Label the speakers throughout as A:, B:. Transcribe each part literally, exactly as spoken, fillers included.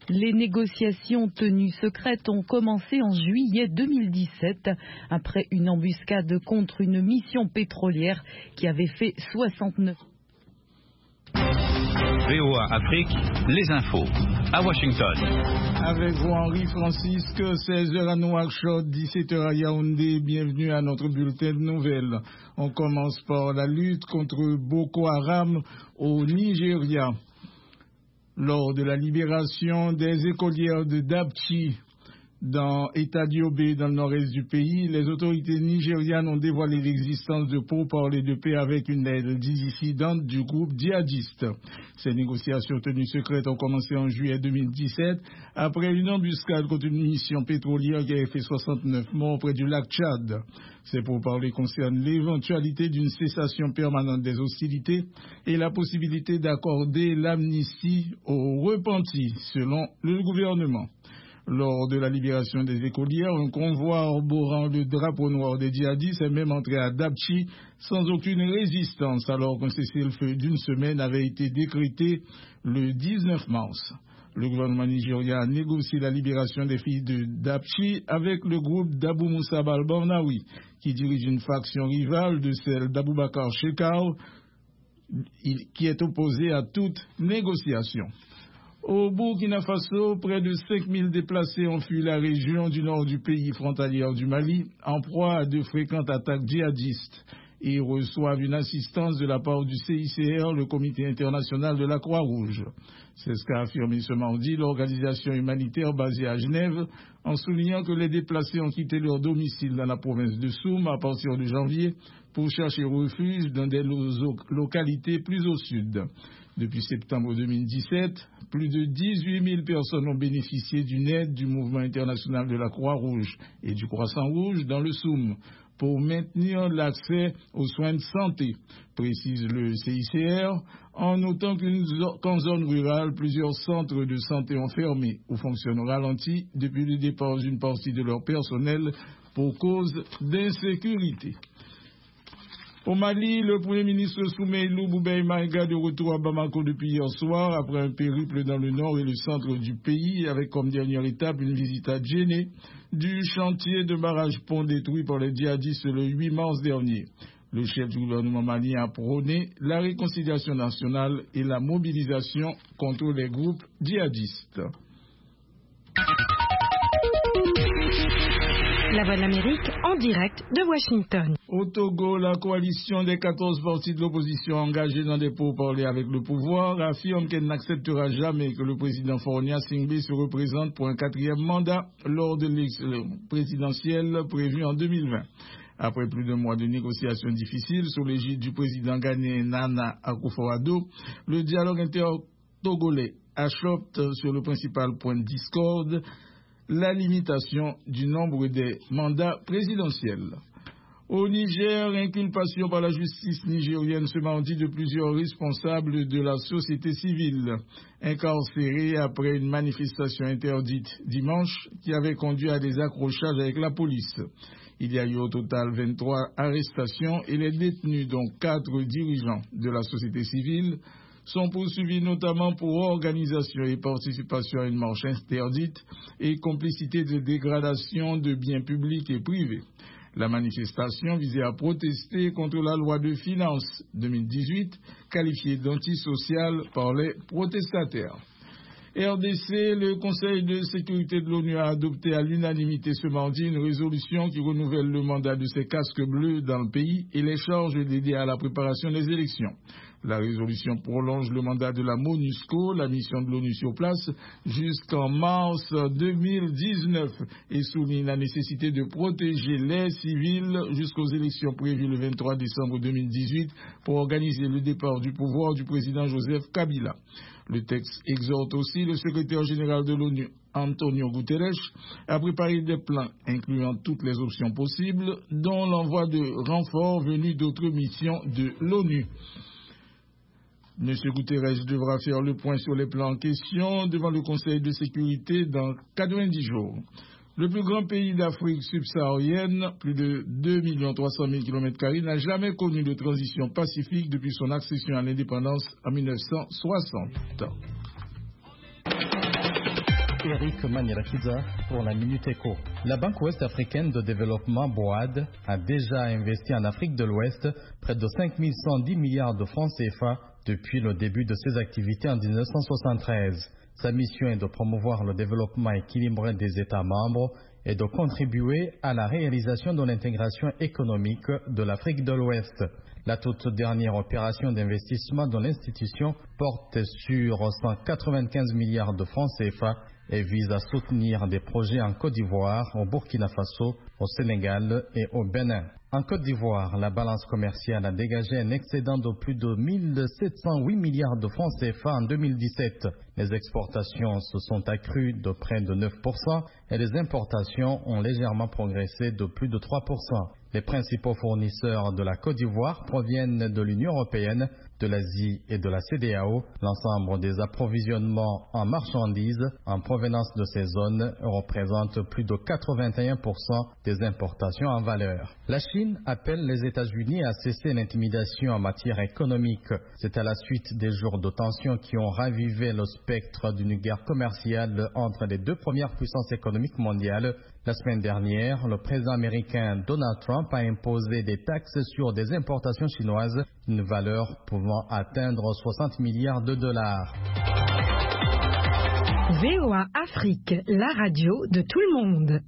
A: Les négociations tenues secrètes ont commencé en juillet deux mille dix-sept, après une embuscade contre une mission pétrolière qui avait fait soixante-neuf.
B: V O A Afrique, les infos, à Washington.
C: Avec vous, Henri Francisque, seize heures à Nouakchott, dix-sept heures à Yaoundé. Bienvenue à notre bulletin de nouvelles. On commence par la lutte contre Boko Haram au Nigeria. Lors de la libération des écolières de Dapchi, dans l'État d'Yobe, dans le nord-est du pays, les autorités nigérianes ont dévoilé l'existence de pourparlers de paix avec une aide dissidente du groupe djihadiste. Ces négociations tenues secrètes ont commencé en juillet deux mille dix-sept, après une embuscade contre une mission pétrolière qui avait fait soixante-neuf morts près du lac Tchad. Ces pourparlers concernent l'éventualité d'une cessation permanente des hostilités et la possibilité d'accorder l'amnistie aux repentis, selon le gouvernement. Lors de la libération des écolières, un convoi arborant le drapeau noir des djihadistes est même entré à Dapchi sans aucune résistance, alors qu'un cessez-le-feu d'une semaine avait été décrété le dix-neuf mars. Le gouvernement nigérien a négocié la libération des filles de Dapchi avec le groupe d'Abou Moussa al-Barnawi, qui dirige une faction rivale de celle d'Aboubacar Shekau, qui est opposée à toute négociation. Au Burkina Faso, près de cinq mille déplacés ont fui la région du nord du pays frontalière du Mali, en proie à de fréquentes attaques djihadistes, et reçoivent une assistance de la part du C I C R, le Comité international de la Croix-Rouge. C'est ce qu'a affirmé ce mardi l'organisation humanitaire basée à Genève, en soulignant que les déplacés ont quitté leur domicile dans la province de Soum à partir de janvier pour chercher refuge dans des localités plus au sud. Depuis septembre deux mille dix-sept, plus de dix-huit mille personnes ont bénéficié d'une aide du mouvement international de la Croix-Rouge et du Croissant-Rouge dans le Soum pour maintenir l'accès aux soins de santé, précise le C I C R, en notant qu'en zone rurale, plusieurs centres de santé ont fermé ou fonctionnent au ralenti depuis le départ d'une partie de leur personnel pour cause d'insécurité. Au Mali, le Premier ministre Soumeilou Boubèye Maïga de retour à Bamako depuis hier soir, après un périple dans le nord et le centre du pays, avec comme dernière étape une visite à Djenné du chantier de barrage-pont détruit par les djihadistes le huit mars dernier. Le chef du gouvernement malien a prôné la réconciliation nationale et la mobilisation contre les groupes djihadistes.
D: La Voix de l'Amérique en direct de Washington.
C: Au Togo, la coalition des quatorze partis de l'opposition engagés dans des pourparlers avec le pouvoir affirme qu'elle n'acceptera jamais que le président Fornia Singbe se représente pour un quatrième mandat lors de l'élection présidentielle prévue en deux mille vingt. Après plus d'un mois de négociations difficiles sous l'égide du président ghanéen Nana Akufo-Addo, le dialogue inter-togolais achoppe sur le principal point de discorde, la limitation du nombre des mandats présidentiels. Au Niger, inculpation par la justice nigérienne ce mardi de plusieurs responsables de la société civile, incarcérés après une manifestation interdite dimanche qui avait conduit à des accrochages avec la police. Il y a eu au total vingt-trois arrestations et les détenus, dont quatre dirigeants de la société civile, sont poursuivis notamment pour organisation et participation à une marche interdite et complicité de dégradation de biens publics et privés. La manifestation visait à protester contre la loi de finances deux mille dix-huit, qualifiée d'antisociale par les protestataires. R D C, le Conseil de sécurité de l'ONU a adopté à l'unanimité ce mardi une résolution qui renouvelle le mandat de ses casques bleus dans le pays et les charges dédiées à la préparation des élections. La résolution prolonge le mandat de la MONUSCO, la mission de l'ONU sur place, jusqu'en mars deux mille dix-neuf et souligne la nécessité de protéger les civils jusqu'aux élections prévues le vingt-trois décembre deux mille dix-huit pour organiser le départ du pouvoir du président Joseph Kabila. Le texte exhorte aussi le secrétaire général de l'ONU, Antonio Guterres, à préparer des plans incluant toutes les options possibles, dont l'envoi de renforts venus d'autres missions de l'ONU. M. Guterres devra faire le point sur les plans en question devant le Conseil de sécurité dans quatre-vingt-dix jours. Le plus grand pays d'Afrique subsaharienne, plus de deux millions trois cent mille kilomètres carrés, n'a jamais connu de transition pacifique depuis son accession à l'indépendance en mille neuf cent soixante.
E: Eric Manierakiza pour la Minute Éco. La Banque ouest africaine de développement B O A D a déjà investi en Afrique de l'Ouest près de cinq mille cent dix milliards de francs C F A depuis le début de ses activités en mille neuf cent soixante-treize. Sa mission est de promouvoir le développement équilibré des États membres et de contribuer à la réalisation de l'intégration économique de l'Afrique de l'Ouest. La toute dernière opération d'investissement de l'institution porte sur cent quatre-vingt-quinze milliards de francs C F A et vise à soutenir des projets en Côte d'Ivoire, au Burkina Faso, au Sénégal et au Bénin. En Côte d'Ivoire, la balance commerciale a dégagé un excédent de plus de mille sept cent huit milliards de francs C F A en deux mille dix-sept. Les exportations se sont accrues de près de neuf pour cent et les importations ont légèrement progressé de plus de trois pour cent. Les principaux fournisseurs de la Côte d'Ivoire proviennent de l'Union européenne, de l'Asie et de la C E D E A O. L'ensemble des approvisionnements en marchandises en provenance de ces zones représente plus de quatre-vingt-un pour cent des importations en valeur. La Chine appelle les États-Unis à cesser l'intimidation en matière économique. C'est à la suite des jours de tension qui ont ravivé le spectre d'une guerre commerciale entre les deux premières puissances économiques mondiales. La semaine dernière, le président américain Donald Trump a imposé des taxes sur des importations chinoises d'une valeur pouvant atteindre soixante milliards de dollars.
D: V O A Afrique, la radio de tout le monde.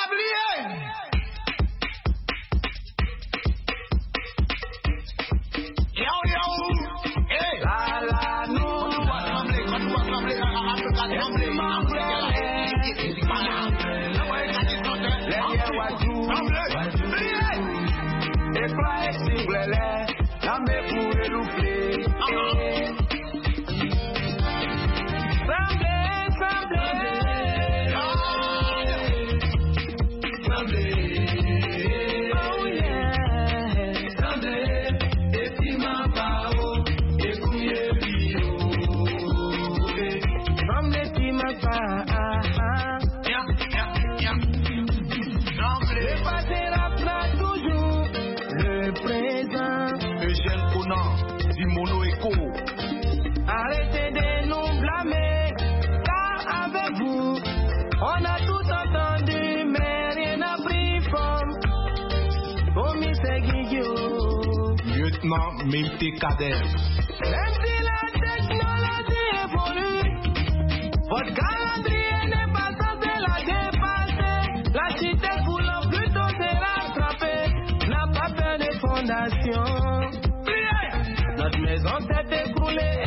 F: Arrêtez de nous blâmer, car avec vous, on a tout entendu, mais rien n'a pris forme. Commissaire Guigui,
G: lieutenant Meïté Kader.
F: Même si la technologie évolue, votre calendrier n'est pas censé la dépasser. La cité coulant plutôt s'est rattrapée, n'a pas peur des fondations. Notre maison s'est écroulée.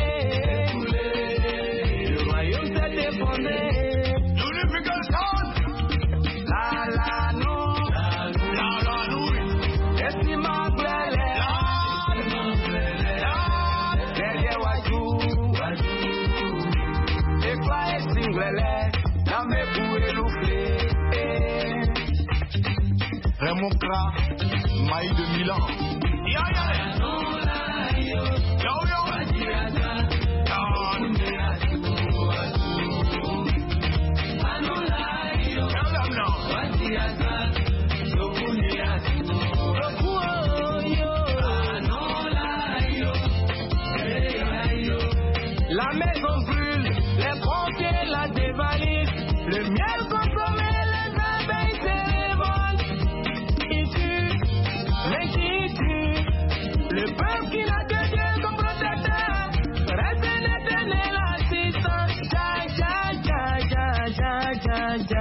G: Raymond Kra, Maï de Milan. Yo, yo, yo, yo.
F: La maison brûle, les pompiers la dévalisent, le miel consommé, les abeilles se révoltent. Ils tuent, mais qui tue, le peuple qui n'a que Dieu comme protecteur, reste un éternel assistant. Ja, ja, ja, ja, ja, ja,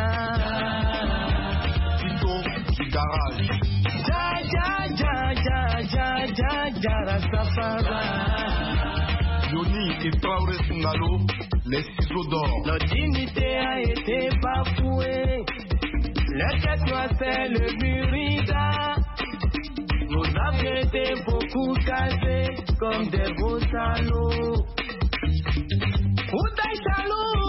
F: ja.
G: Tito du garage.
F: Ja, ja, ja, ja, ja, ja, ja, Rastafari.
G: Yoni et Traoré Sungalo, les ciseaux d'or.
F: Notre dignité a été bafouée. Le question c'est le burida. Nous avons été beaucoup cassés comme des beaux salauds. Ou des salauds.